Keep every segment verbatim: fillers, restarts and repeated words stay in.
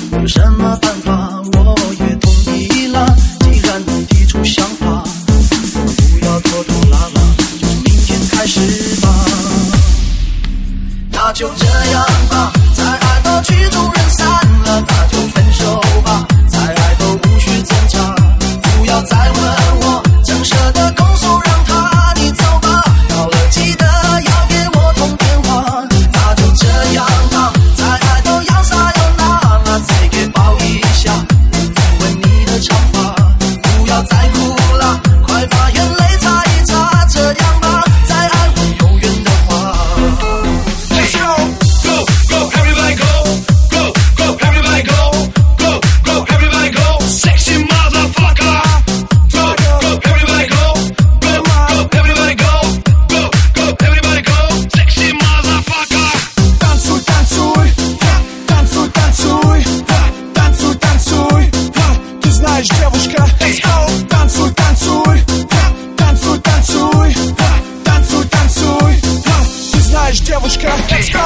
有什么办法我也同意了。既然你提出想法，不要拖拖拉拉，就从明天开始吧。那就这样吧，再爱到曲终人散了，那就分手吧。再爱都无需挣扎，不要再问我，真舍得空手让他你走吧。到了记得要给我通电话。那就这样吧，再爱都要撒要那了，再给抱一下，吻吻你的长发。不要再哭了，快把眼泪擦一擦，这样吧，再爱会永远的话。Let's go, go, go, everybody go, go, go, everybody go, go, go, everybody go, sexy motherfucker. Go, go, everybody go, go, go, everybody go, go, go, everybody go, sexy motherfucker. Танцуй, танцуй, танцуй, танцуй, танцуй, танцуй, ты знаешь, девушка. Let's go, танцуй, танцуй, танцуй, танцуй, танцуй, танцуй, ты знаешь, девушка. Let's go.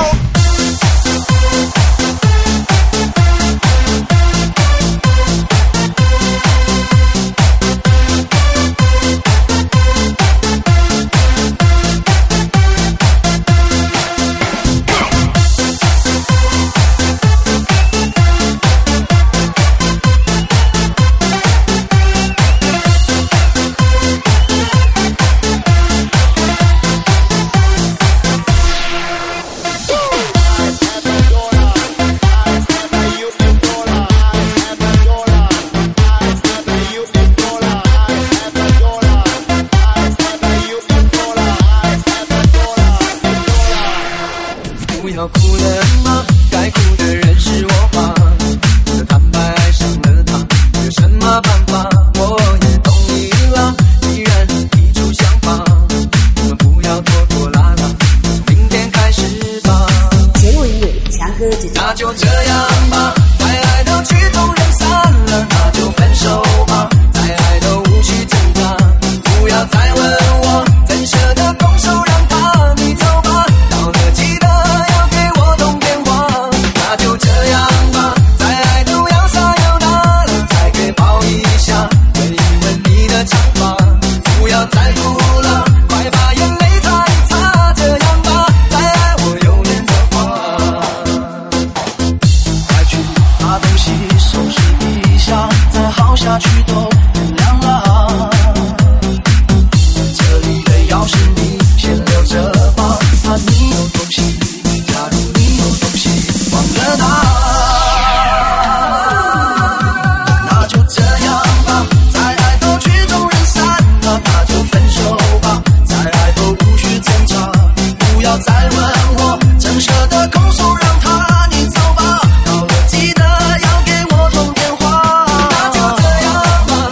不要哭了吗？该哭的人是我吗？我坦白爱上了他，有什么办法我也同意了。既然你提出想法，我们不要拖拖拉拉，从明天开始吧。 前文有强哥姐姐， 那就这样吧，再爱到曲终人散了，那就分手吧。再爱都无需挣扎，不要再问我，怎舍得空手让他你走吧。到了记得要给我通电话。那就这样吧，再爱都要撒要那了，再给抱一下，吻一吻你的长发。不要再哭了，快把眼泪擦一擦，这样吧，再爱我永远的话。快去把东西收拾一下，再耗下去都原谅了。这里的钥匙你先留着吧，怕你有东西，假如你有东西忘了它。那就这样吧，再爱都曲终人散了，那就分手吧。再爱都无需挣扎，不要再问我，真舍得空手让他你走吧。到了记得要给我通电话。那就这样吧，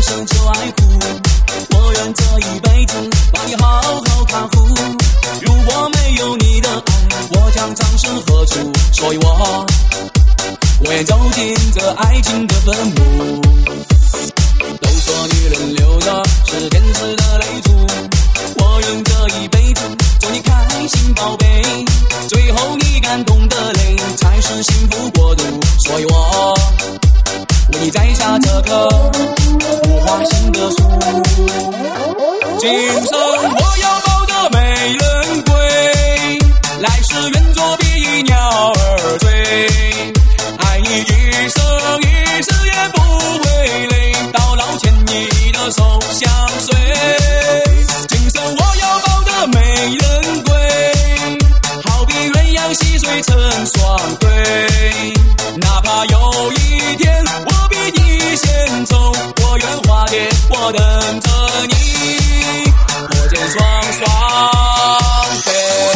奢求爱护，我愿这一辈子把你好好看护。如果没有你的爱，我将葬身何处？所以我我愿走进这爱情的坟墓。都说女人流的是天使的泪珠，我愿这一辈子做你开心宝贝，最后你感动的泪才是幸福国度。所以我为你摘下这棵无花心的树，今生我要抱着美人归，来世愿做比鸟儿醉，爱你一生一世也不会累，到老牵你的手相随。今生我要抱着美人归，好比鸳鸯戏水成双对，哪怕有一天我比你先走，我愿化蝶，我等着你，火箭双双飞。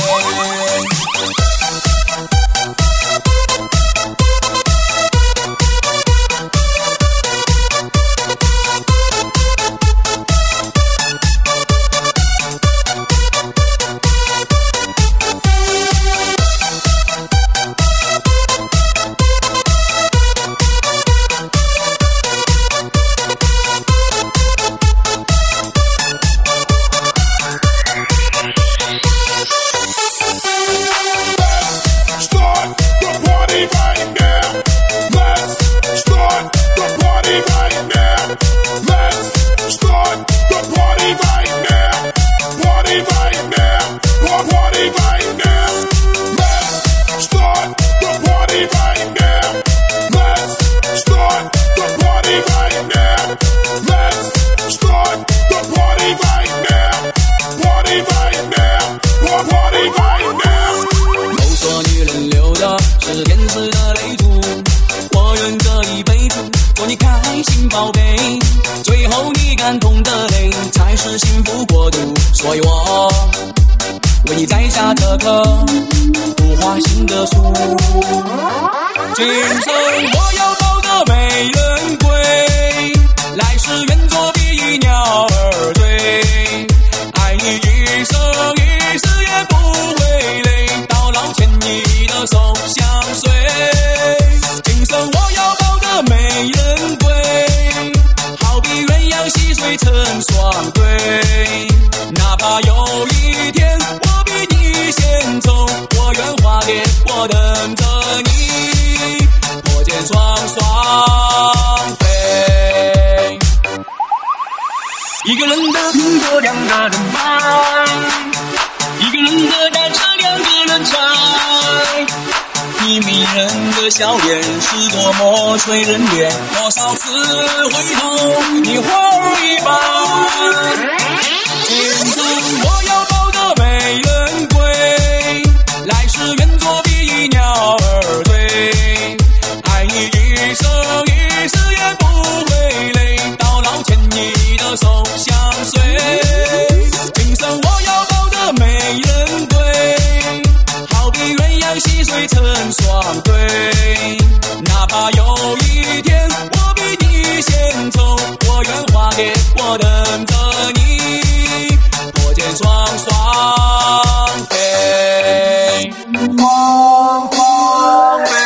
今生我要抱着美人归，来世愿做比鸟儿醉，爱你一生一世也不会累，到老牵你的手相随。今生我要抱着美人归，好比鸳鸯戏水成双对，哪怕有一天我比你先走，我愿化蝶，我等着你，火箭双双飞。一个人的苹果两个人买，一个人的单车两个人踩，你迷人的笑脸是多么催人怜，多少次回头你花一般。今生我要抱着美人归，来世愿做比鸟儿醉，爱你一生一世也不会累，到老牵你的手相随。今生我要抱着美人归，好比鸳鸯戏水成双对，哪怕有一天我比你先走，我愿化蝶，我等着你，火箭双双飞，双双飞。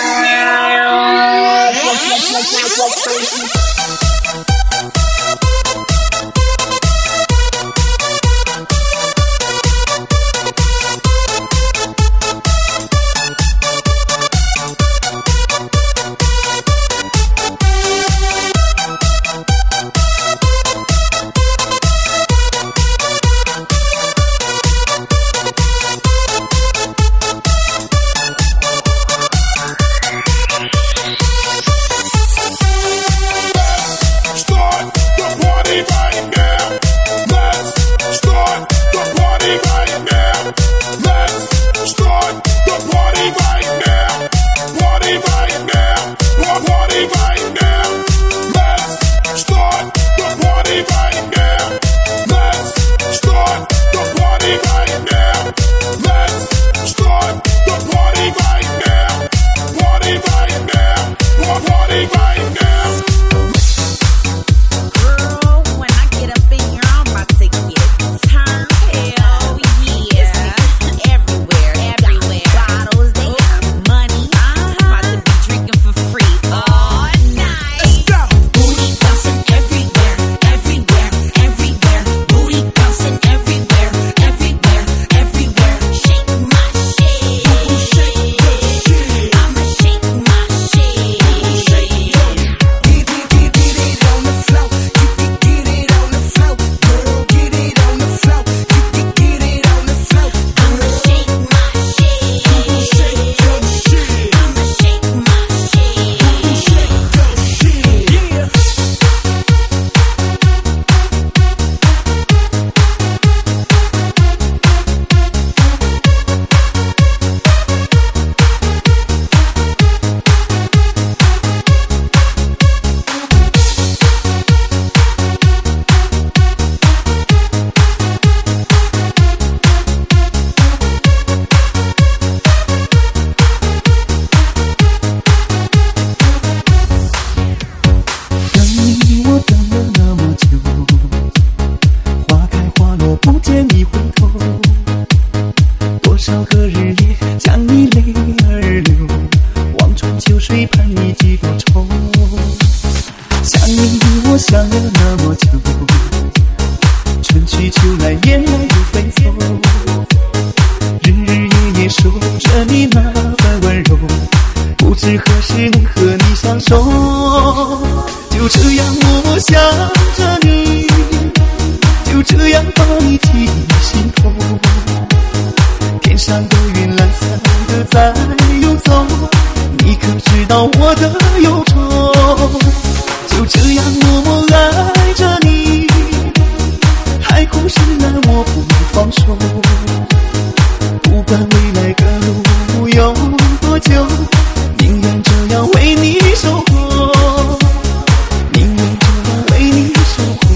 想了那么久，春去秋来，雁来又飞走，日日夜夜守着你那份温柔，不知何时能和你相守。就这样默默想着你，就这样把你记心头。天上的云懒散的在游走，你可知道我的忧愁？就这样默默爱着你，海枯石烂我不放手。不管未来的路有多久，宁愿这样为你守候，宁愿这样为你守候。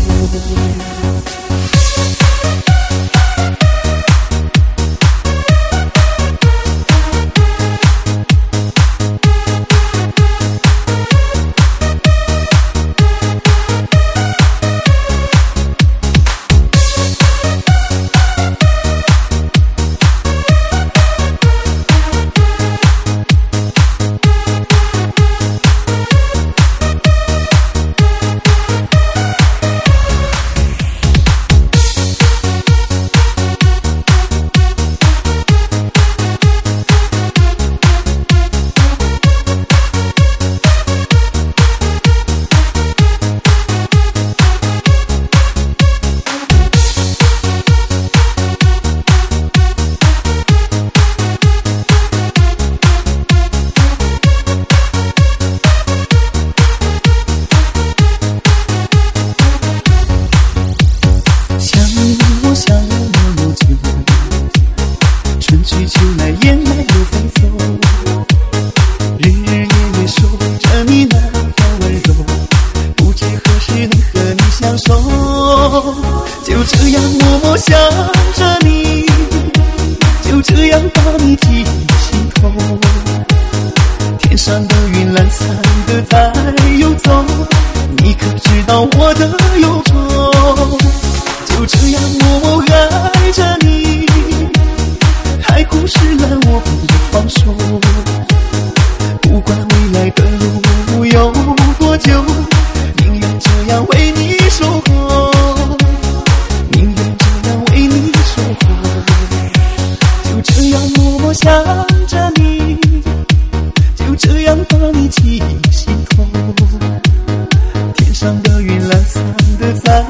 就这样默默想着你，就这样把你记心头。天上的云懒散的在游走，你可知道我的忧愁？就这样默默爱着你，海枯石烂我不放手。不管未来的路有多久，宁愿这样为你守候，宁愿这样为你守候。就这样默默想着你，就这样把你记心头。天上的云懒散的在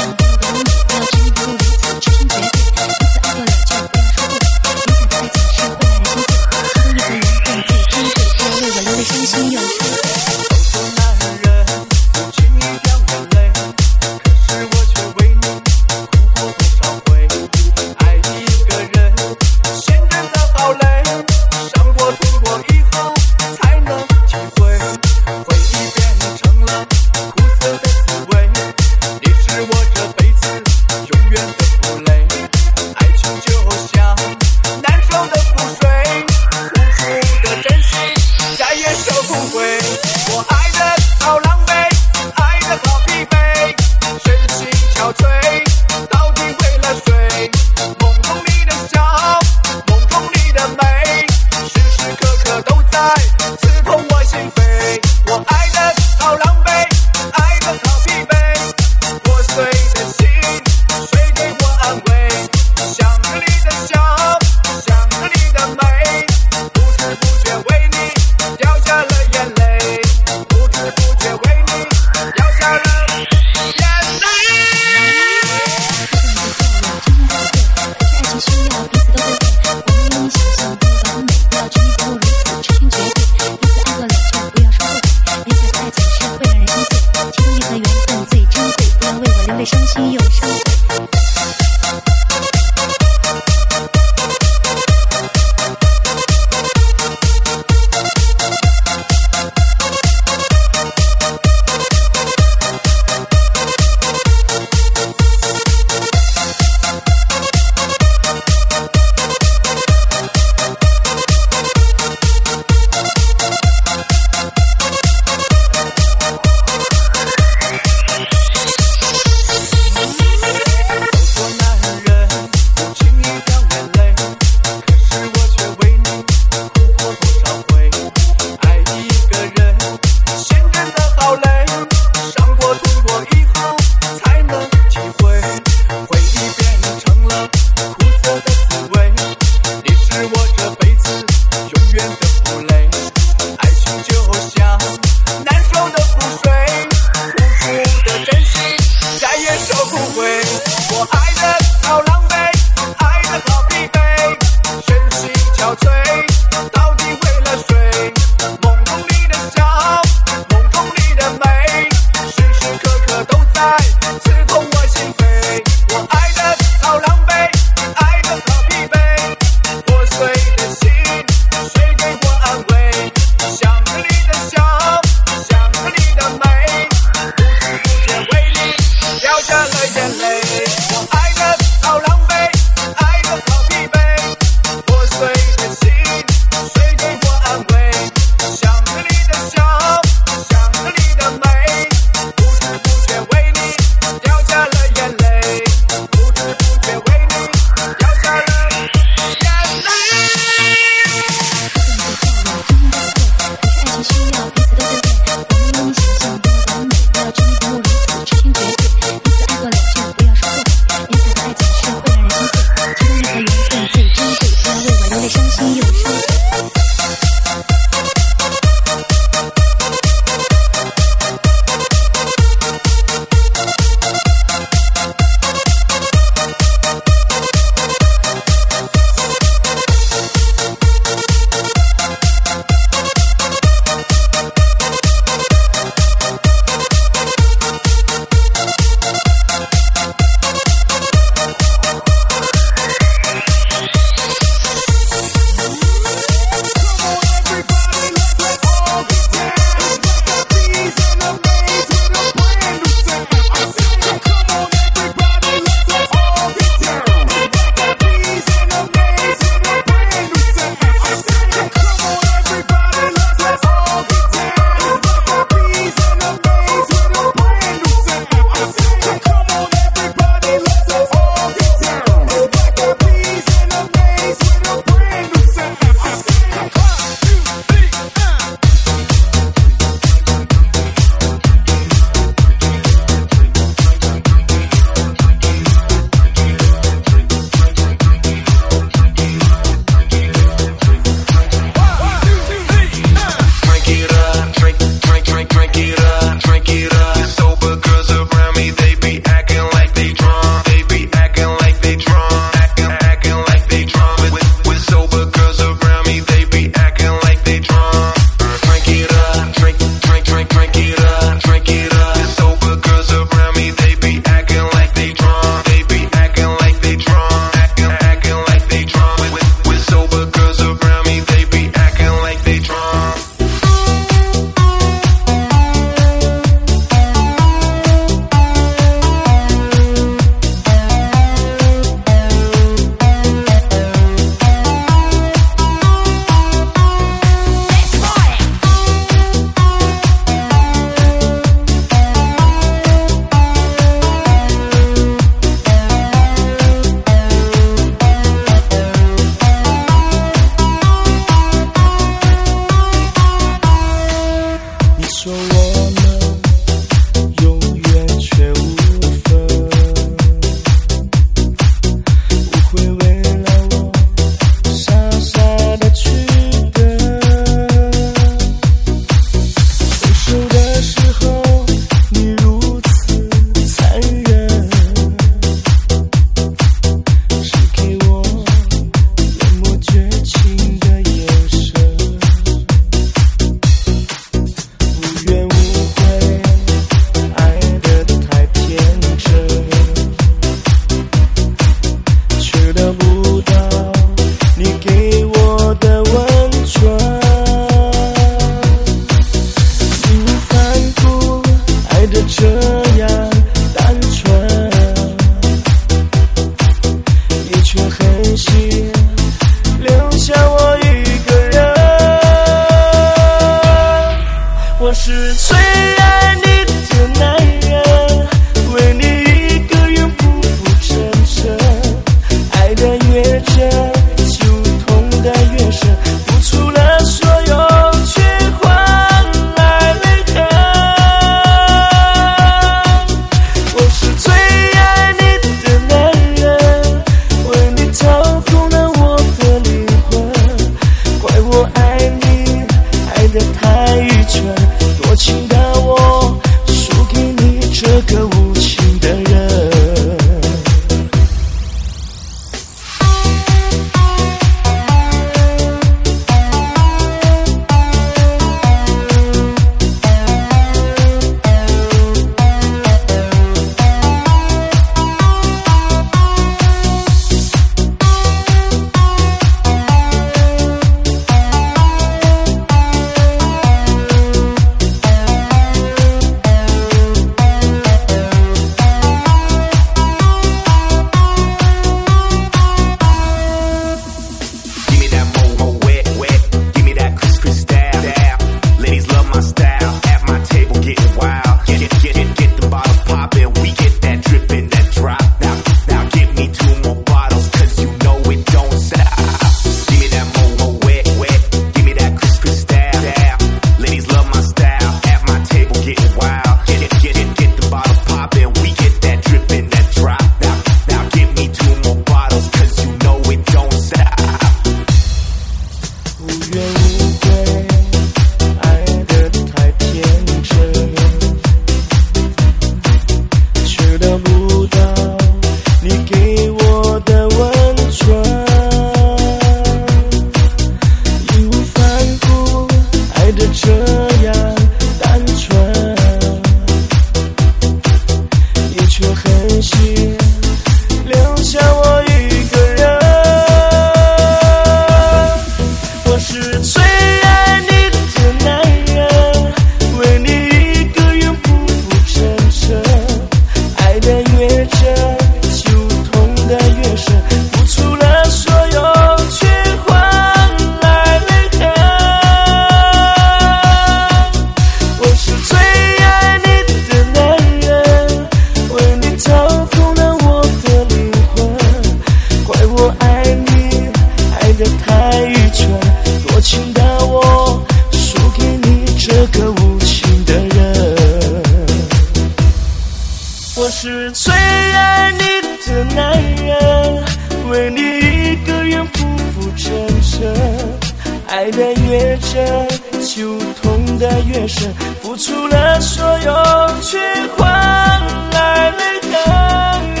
越真，就痛得越深，付出了所有，却换来了恨。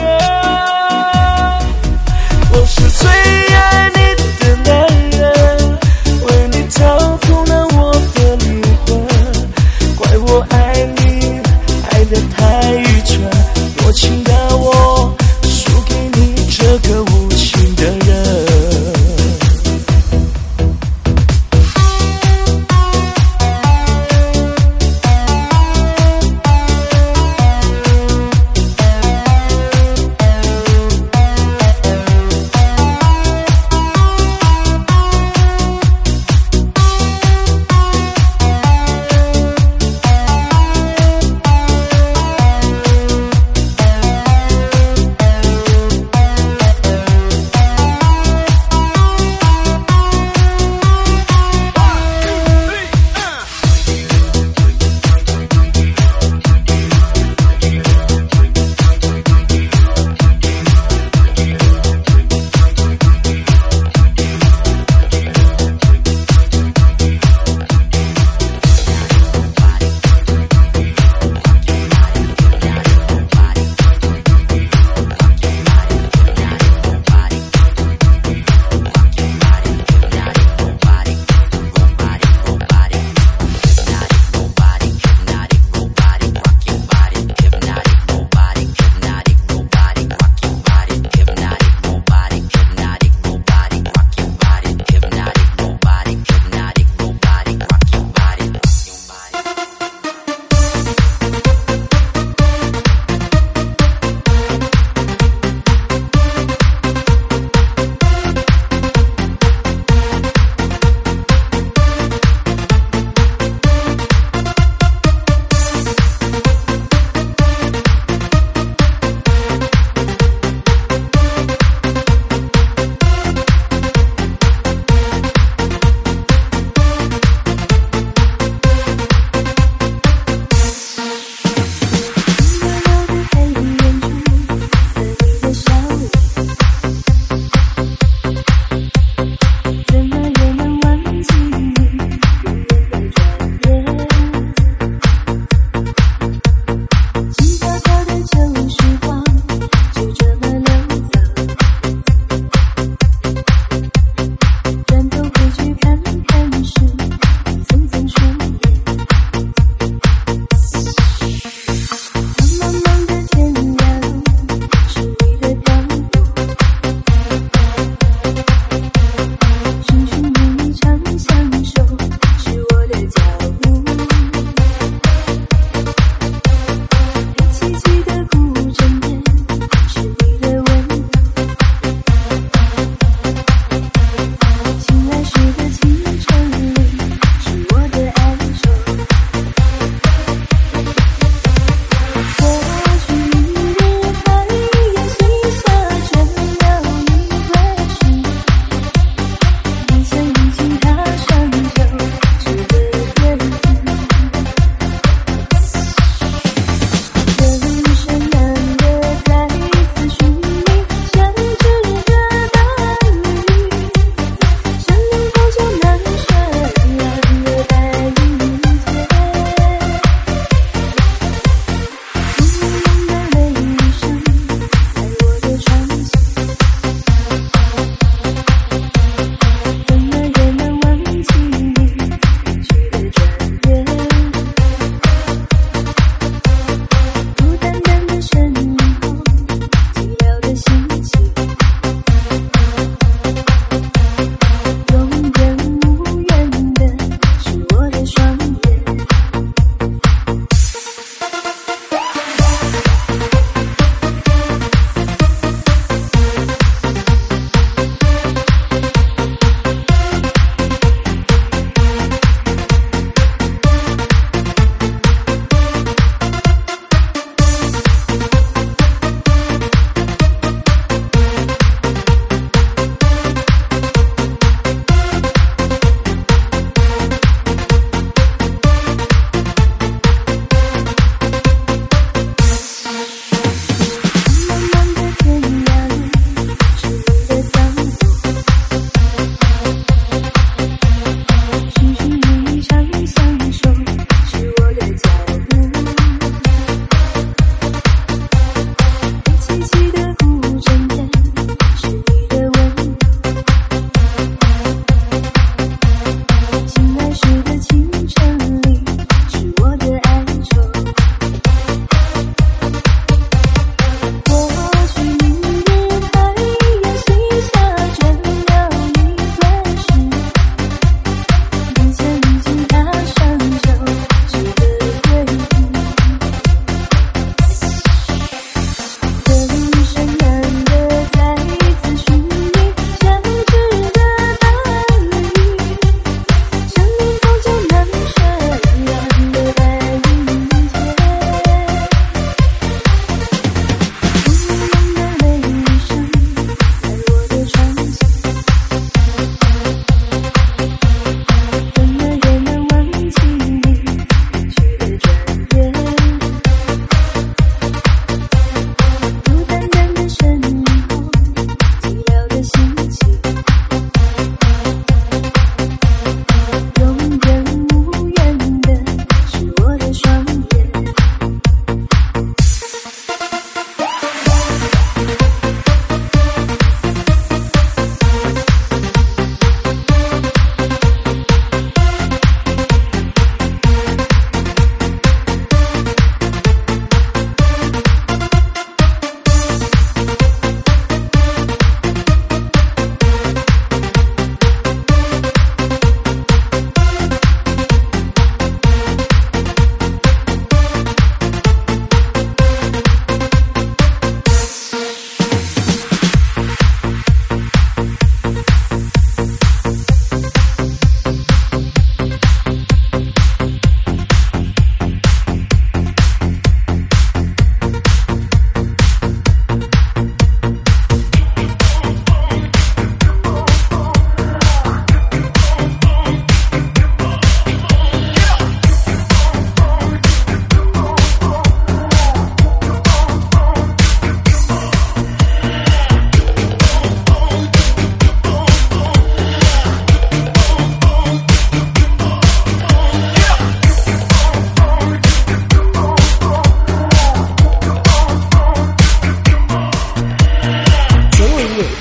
我是最爱你的男人，为你掏空了我的灵魂，怪我爱你爱得太愚蠢，多情的我输给你这个无情的人。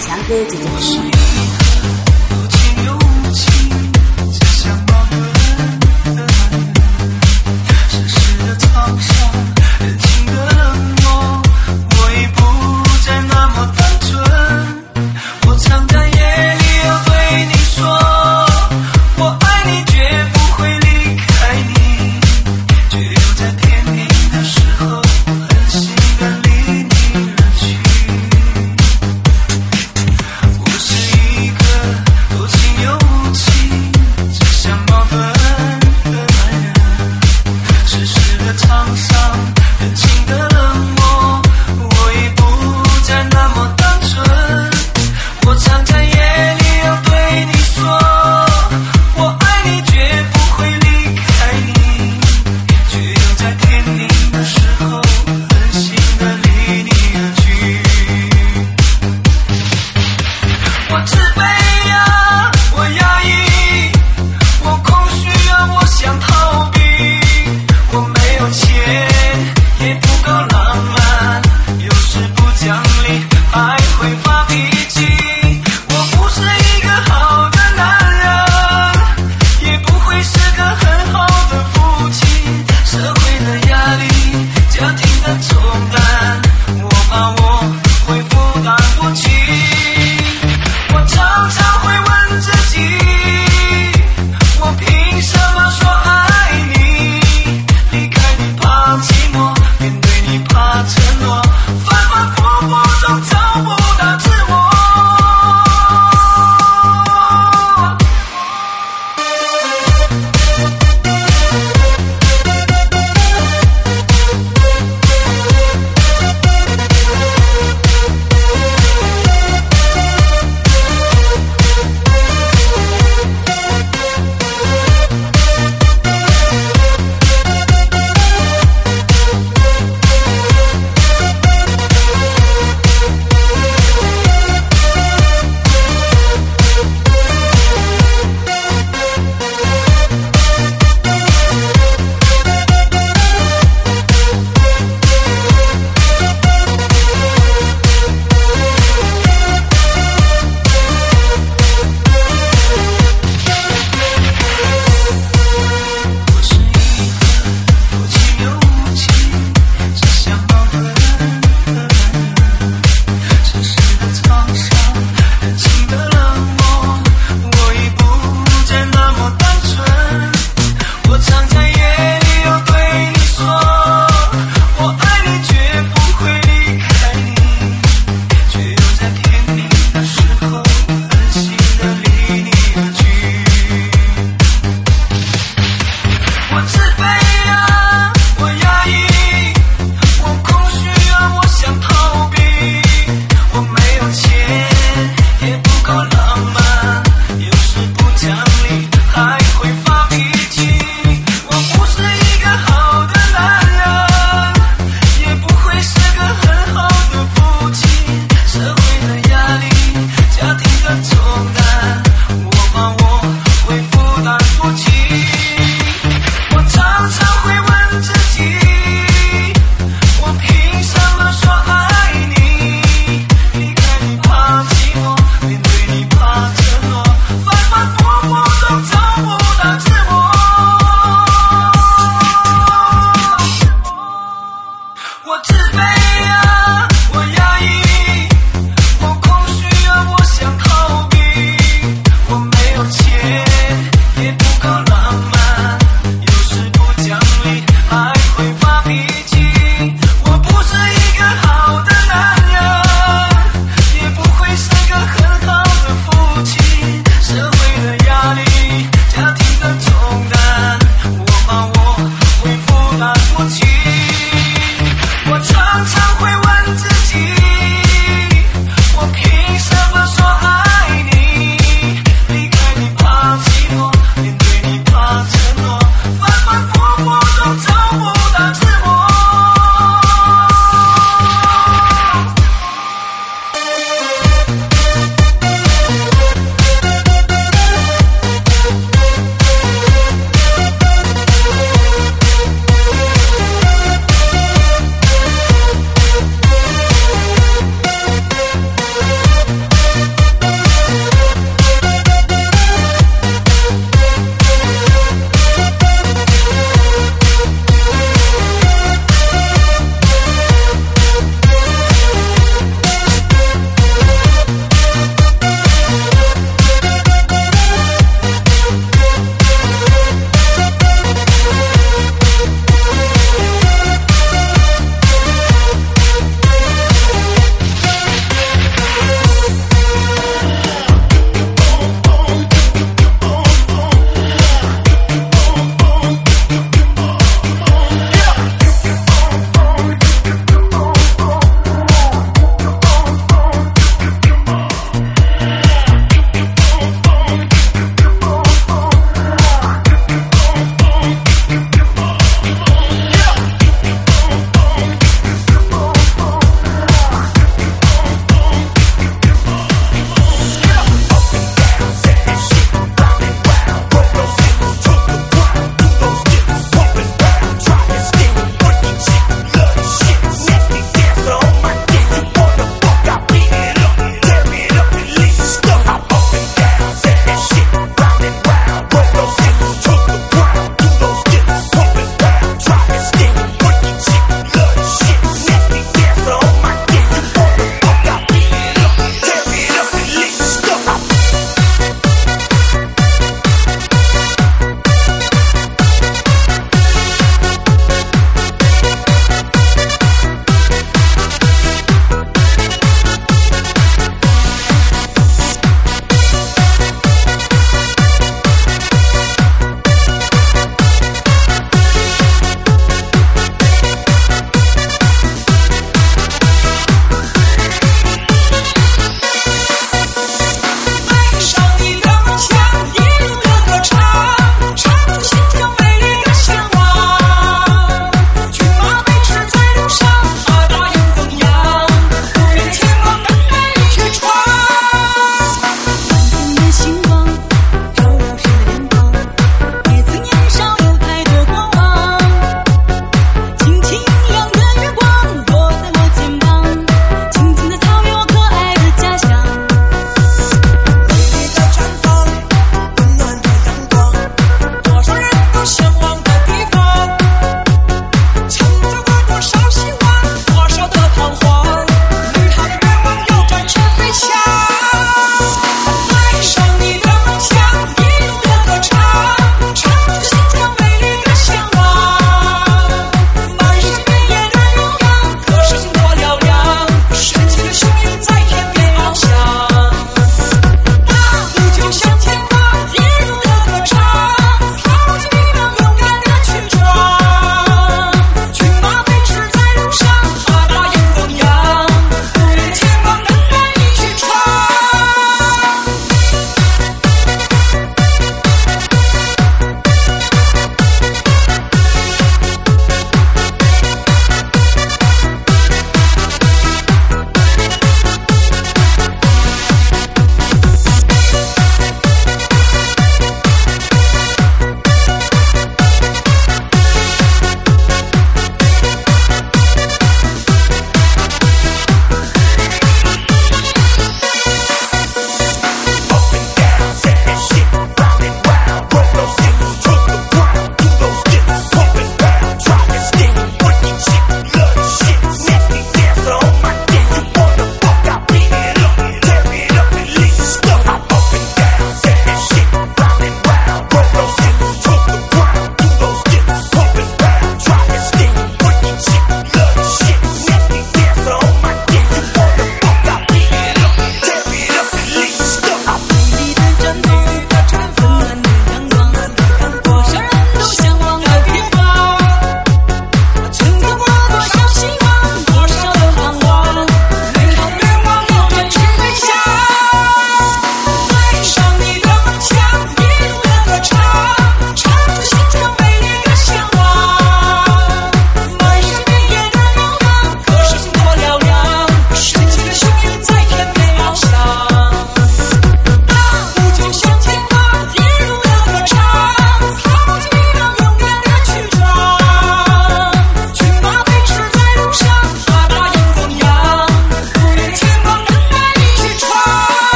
强哥姐姐。 我是一个有情有情，只想抱个人的男人。世事的沧桑，人情的冷漠，我已不再那么单纯。我常在夜里要对你说，我爱你，绝不会离开你，却又在天明的时候狠心的离你而去。我是一个多情有情，只想抱个人的男人。世事的沧桑，人情的冷漠，我已不再那么单纯。我常在夜里要对你说，我爱你，绝不会离开你，却又在天明的时候狠心的离你而去。我自卑呀，我压抑，我空虚啊，我想逃避。我没有钱，也不够浪漫，有时不讲理，还会发脾气。我不是一个好的男人，也不会是个很好的父亲。社会的压力，家庭的重担，我怕我会负担不起。我常常会问自己，我凭什么说爱你？离开你怕寂寞，面对你怕承诺，反反复复中找不到自我。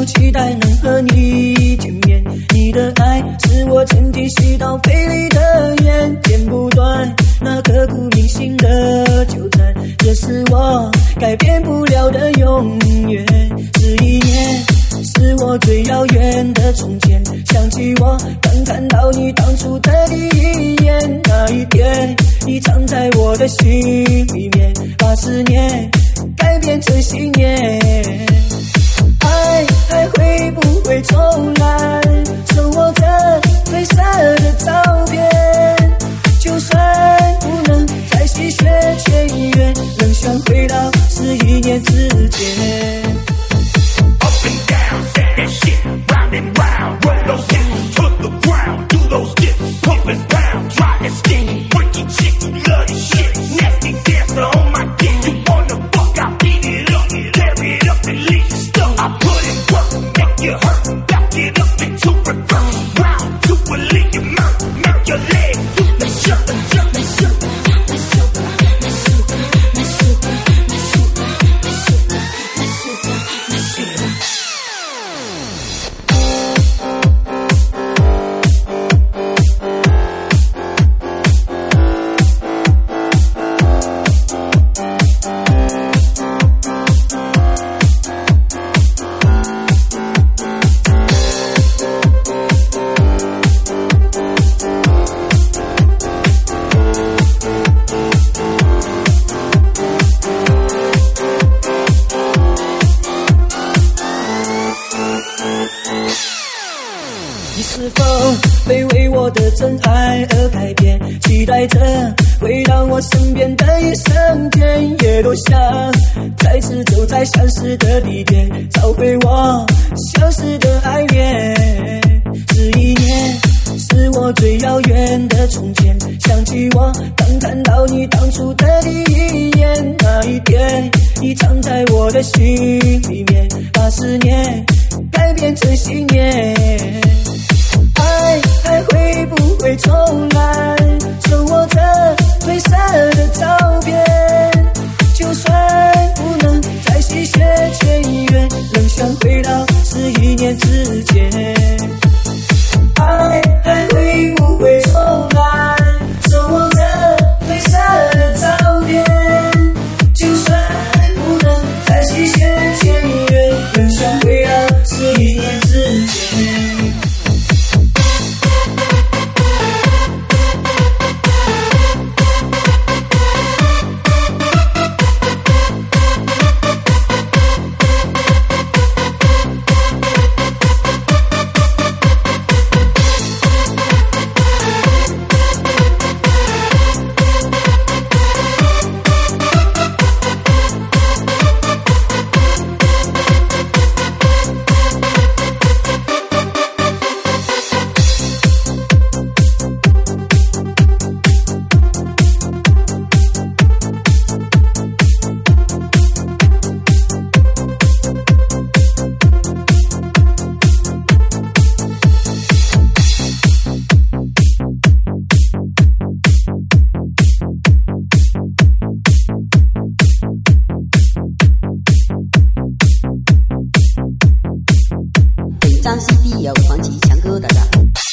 期待能和你见面。你的爱是我曾经吸到肺里的烟，剪不断那刻骨铭心的纠缠，这是我改变不了的永远。这一年是我最遥远的从前，想起我刚看到你当初的第一眼，那一天你藏在我的心里面，把思念改变成信念。爱还会不会重来？手握着褪色的照片，就算不能再细雪前缘，仍想回到十一年之前。 Up and down, set that shit, round and round, roll those hips to the ground, do those dips, pump and pound, try that stick, freaky chick, love this shit, nasty dancer on my dick, you wanna fuck, I beat it up, tear it up and leave you stuck, I put in work, make you hurt, back it up into reverse, round two will leave you murk, make your leg do the jerk, jerk, jerk, 会为我的真爱而改变，期待着回到我身边的一瞬间，也多想再次走在相识的地点，找回我消失的爱恋。这一年是我最遥远的从前，想起我刚看到你当初的第一眼，那一天你藏在我的心里面，把思念改变成信念。爱还会不会重来？手握着褪色的照片，就算不能再细雪前缘，仍想回到十一年之前。爱还会不会重来？手握着褪色的照片，就算不能再细雪前缘，仍想回到十一年之前。 张 C D 由黄启强哥的。